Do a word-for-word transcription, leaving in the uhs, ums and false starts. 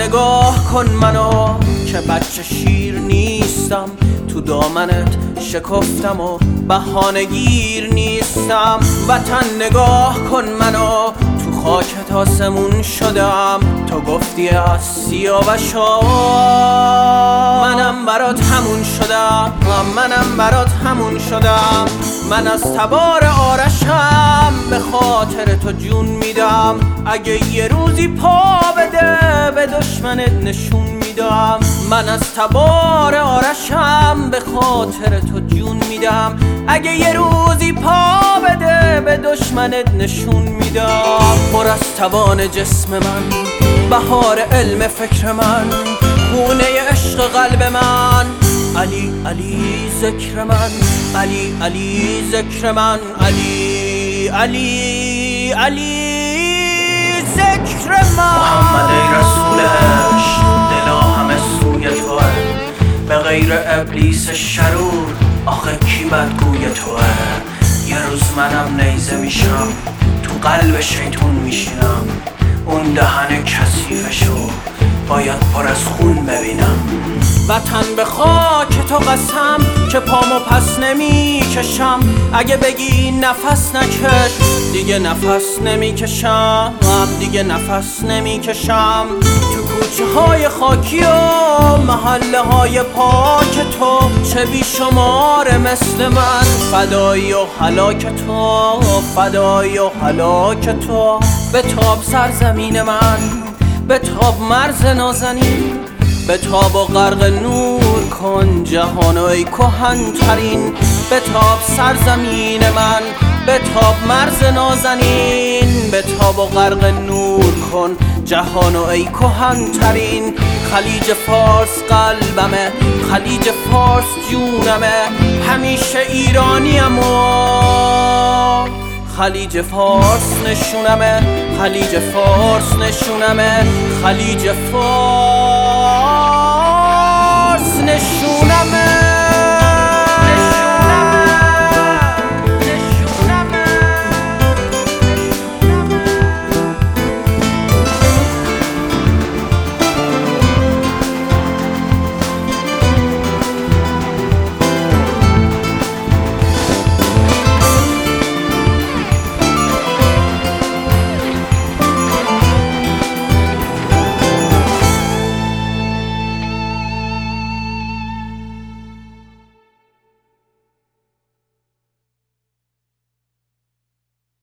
نگاه کن منو که بچه شیر نیستم، تو دامنت شکفتم و بهانه گیر نیستم. وطن نگاه کن منو، تو خاکت آسمون شدم، تو گفتی از سیاوشا منم برات همون شدم، منم برات همون شدم. من از تبار آرشم به خاطر تو جون میدم، اگه یه روزی پا بده به دشمنت نشون میدم. من از تبار آرشم به خاطر تو جون میدم، اگه یه روزی پا بده به دشمنت نشون میدم. پر از توان جسم من، بهار علم فکر من، خونه عشق قلب من، علی علی ذکر من، علی علی ذکر من، علی علی علی ذکر من. محمد ای رسول عشق، دلا همه سوی توه، به غیر ابلیس شرور آخه کی بدگوی توه. یه روز منم نیزه میشم، تو قلب شیطون میشینم، اون دهن کثیفشو باید پر از خون ببینم. وطن به خاک تو قسم که پامو پس نمی کشم، اگه بگی نفس نکش دیگه نفس نمی کشم، دیگه نفس نمی کشم. تو کوچه های خاکی و محله های پاک تو چه بی شمار مثل من، فدایی و هلاک تو، فدایی و هلاک تو. به تاب سرزمین من، به تاب مرز نازنین، به تاب و غرق نور کن جهانو ای کهن ترین. به تاب سرزمین من، به تاب مرز نازنین، به تاب و غرق نور کن جهانو ای کهن ترین. خلیج فارس قلبمه، خلیج فارس جونمه، همیشه ایرانیم و خلیج فارس نشونمه، خلیج فارس نشونمه، خلیج فارس